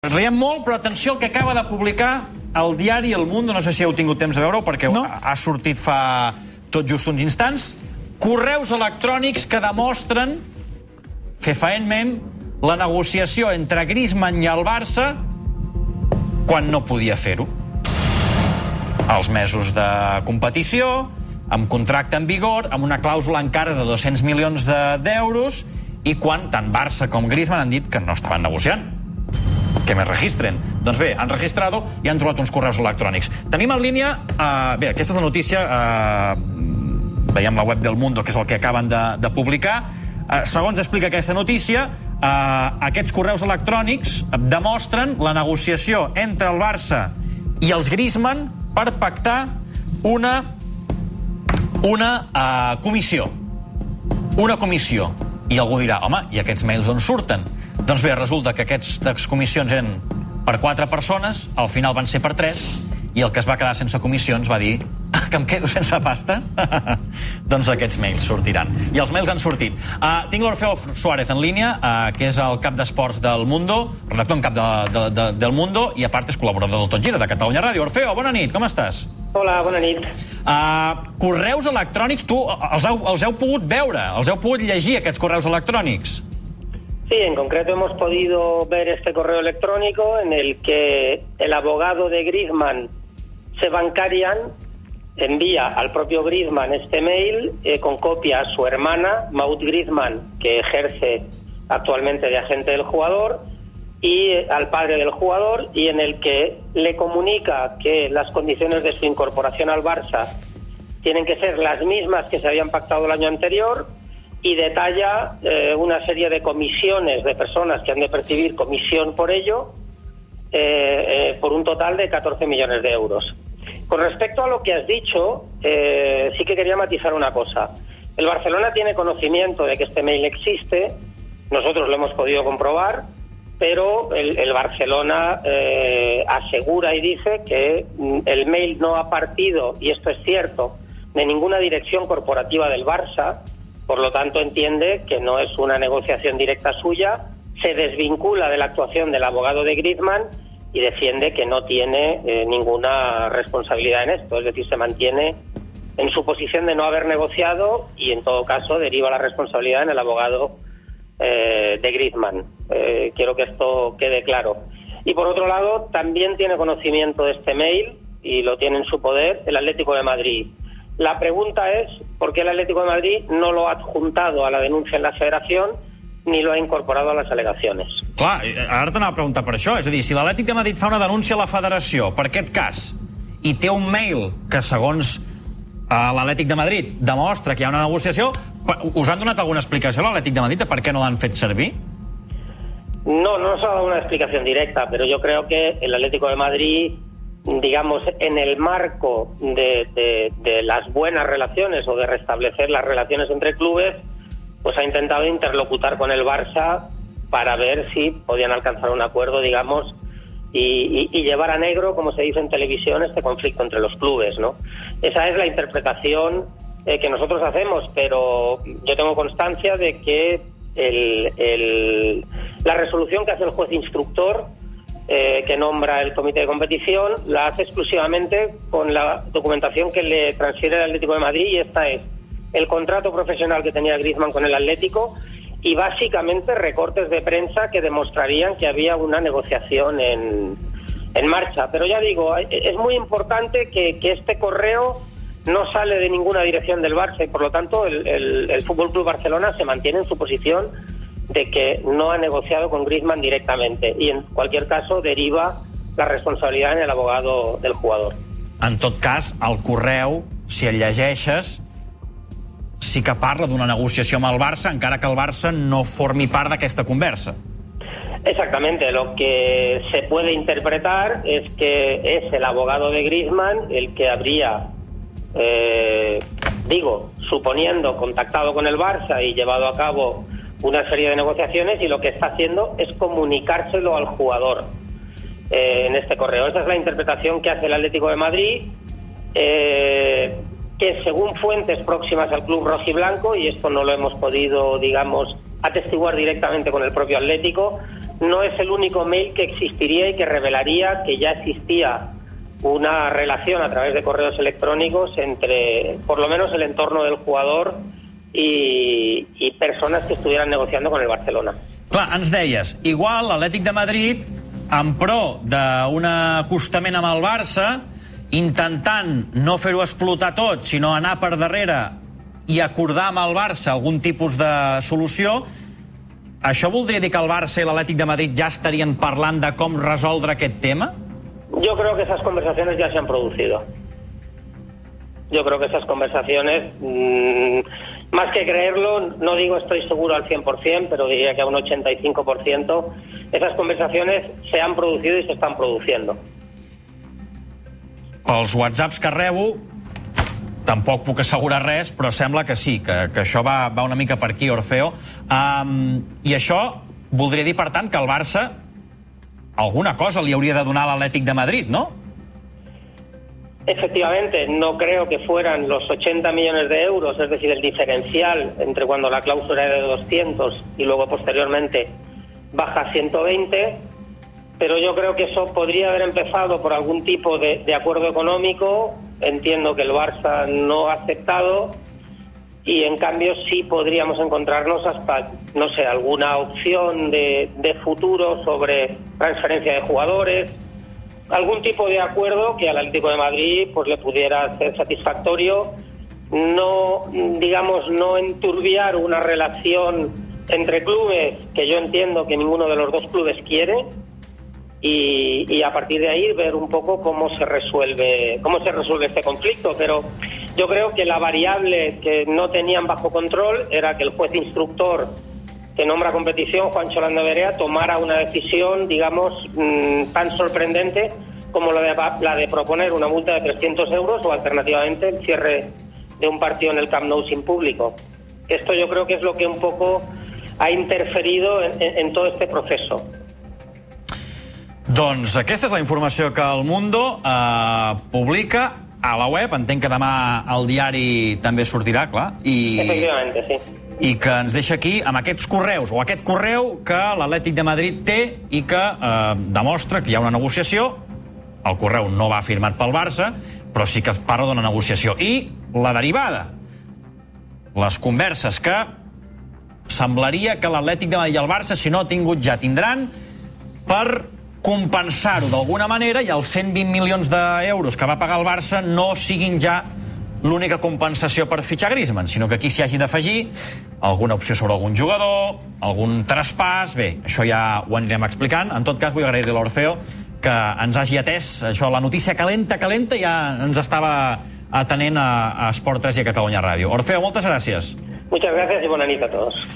Riem molt, però atenció al que acaba de publicar el diari El Mundo, no sé si heu tingut temps de veure-ho, perquè no. Ha sortit fa tot just uns instants, correus electrònics que demostren fefaentment la negociació entre Griezmann i el Barça quan no podia fer-ho. Els mesos de competició, amb contracte en vigor, amb una clàusula encara de 200 milions d'euros, i quan tant Barça com Griezmann han dit que no estaven negociant. Que me registren. Doncs bé, han registrado i han trobat uns correus electrònics. Tenim en línia... Bé, aquesta és la notícia. Veiem la web del Mundo, que és el que acaben de publicar. Segons explica aquesta notícia, aquests correus electrònics demostren la negociació entre el Barça i els Griezmann per pactar una comissió. Una comissió. I algú dirà, home, i aquests mails on surten? Doncs bé, resulta que aquestes comissions eren per 4 persones, al final van ser per 3, i el que es va quedar sense comissions va dir que em quedo sense pasta? Doncs aquests mails sortiran. I els mails han sortit. Tinc l'Orfeo Suárez en línia, que és el cap d'esports del Mundo, redactor en cap del Mundo, i a part és col·laborador del Tot Gira, de Catalunya Ràdio. Orfeo, bona nit, com estàs? Hola, bona nit. Correus electrònics, tu els heu pogut veure, els heu pogut llegir, aquests correus electrònics? Sí, en concreto hemos podido ver este correo electrónico en el que el abogado de Griezmann, Sebankarian, envía al propio Griezmann este mail con copia a su hermana, Maud Griezmann, que ejerce actualmente de agente del jugador, y al padre del jugador, y en el que le comunica que las condiciones de su incorporación al Barça tienen que ser las mismas que se habían pactado el año anterior, y detalla una serie de comisiones de personas que han de percibir comisión por ello, por un total de 14 millones de euros. Con respecto a lo que has dicho, sí que quería matizar una cosa. El Barcelona tiene conocimiento de que este mail existe, nosotros lo hemos podido comprobar, pero el Barcelona asegura y dice que el mail no ha partido, y esto es cierto, de ninguna dirección corporativa del Barça. Por lo tanto, entiende que no es una negociación directa suya, se desvincula de la actuación del abogado de Griezmann y defiende que no tiene ninguna responsabilidad en esto. Es decir, se mantiene en su posición de no haber negociado y, en todo caso, deriva la responsabilidad en el abogado de Griezmann. Quiero que esto quede claro. Y, por otro lado, también tiene conocimiento de este mail y lo tiene en su poder el Atlético de Madrid. La pregunta es por qué el Atlético de Madrid no lo ha adjuntado a la denuncia en la Federación ni lo ha incorporado a les al·legacions. Clar, ara t'anava a preguntar per això. És a dir, si l'Atlètic de Madrid fa una denúncia a la Federació per aquest cas i té un mail que, segons l'Atlètic de Madrid, demostra que hi ha una negociació, us han donat alguna explicació a l'Atlètic de Madrid de per què no l'han fet servir? No nos ha dado una explicación directa, pero yo creo que el Atlético de Madrid, digamos, en el marco de las buenas relaciones o de restablecer las relaciones entre clubes, pues ha intentado interlocutar con el Barça para ver si podían alcanzar un acuerdo, digamos, y llevar a negro, como se dice en televisión, este conflicto entre los clubes, ¿no? Esa es la interpretación que nosotros hacemos, pero yo tengo constancia de que la resolución que hace el juez instructor, que nombra el comité de competición, la hace exclusivamente con la documentación que le transfiere el Atlético de Madrid, y esta es el contrato profesional que tenía Griezmann con el Atlético y básicamente recortes de prensa que demostrarían que había una negociación en marcha. Pero ya digo, es muy importante que este correo no sale de ninguna dirección del Barça y, por lo tanto, el FC Barcelona se mantiene en su posición de que no ha negociado con Griezmann directamente, i en qualsevol caso deriva la responsabilitat en el abogado del jugador. En tot cas, el correu, si el llegeixes, sí que parla d'una negociació amb el Barça, encara que el Barça no formi part d'aquesta conversa. Exactamente, lo que se puede interpretar es que es el abogado de Griezmann el que habría, suponiendo, contactado con el Barça y llevado a cabo una serie de negociaciones, y lo que está haciendo es comunicárselo al jugador en este correo. Esa es la interpretación que hace el Atlético de Madrid, que según fuentes próximas al club rojiblanco, y esto no lo hemos podido, digamos, atestiguar directamente con el propio Atlético, no es el único mail que existiría y que revelaría que ya existía una relación a través de correos electrónicos entre, por lo menos, el entorno del jugador i persones que estuvieran negociando con el Barcelona. Clar, ens deies, igual l'Atlètic de Madrid, en pro d'un acostament amb el Barça, intentant no fer-ho explotar tot, sinó anar per darrere i acordar amb el Barça algun tipus de solució, això voldria dir que el Barça i l'Atlètic de Madrid ja estarien parlant de com resoldre aquest tema? Yo creo que esas conversaciones ya se han producido. Yo creo que esas conversaciones, más que creerlo, no digo estoy seguro al 100%, pero diría que a un 85%, esas conversaciones se han producido y se están produciendo. Pels whatsapps que rebo, tampoc puc assegurar res, però sembla que sí, que això va una mica per aquí, Orfeo. I això voldria dir, per tant, que el Barça alguna cosa li hauria de donar a l'Atlètic de Madrid, ¿no? Efectivamente, no creo que fueran los 80 millones de euros, es decir, el diferencial entre cuando la cláusula era de 200 y luego posteriormente baja a 120, pero yo creo que eso podría haber empezado por algún tipo de acuerdo económico. Entiendo que el Barça no ha aceptado y en cambio sí podríamos encontrarnos hasta, no sé, alguna opción de futuro sobre transferencia de jugadores, algún tipo de acuerdo que al Atlético de Madrid pues le pudiera ser satisfactorio, no, digamos, no enturbiar una relación entre clubes que yo entiendo que ninguno de los dos clubes quiere, y a partir de ahí ver un poco cómo se resuelve este conflicto. Pero yo creo que la variable que no tenían bajo control era que el juez instructor que nombra competición, Juancho Landaverea, tomara una decisión, digamos, tan sorprendente como la de proponer una multa de 300 euros o alternativamente el cierre de un partido en el Camp Nou sin público. Esto yo creo que es lo que un poco ha interferido en todo este proceso. Doncs aquesta és la informació que El Mundo publica a la web. Entenc que demà el diari també sortirà, clar. Efectivamente, sí. I que ens deixa aquí amb aquests correus, o aquest correu que l'Atlètic de Madrid té i que demostra que hi ha una negociació. El correu no va firmat pel Barça, però sí que es parla d'una negociació. I la derivada, les converses que semblaria que l'Atlètic de Madrid i el Barça, si no ha tingut ja, tindran per compensar-ho d'alguna manera i els 120 milions d'euros que va pagar el Barça no siguin ja l'única compensació per fitxar Griezmann, sinó que aquí s'hi hagi d'afegir alguna opció sobre algun jugador, algun traspàs. Bé, això ja ho anirem explicant. En tot cas, vull agrair-li a l'Orfeo que ens hagi atès. Això, la notícia calenta, ja ens estava atenent a Esport 3 i a Catalunya Ràdio. Orfeo, moltes gràcies. Muchas gracias y buena nit a todos.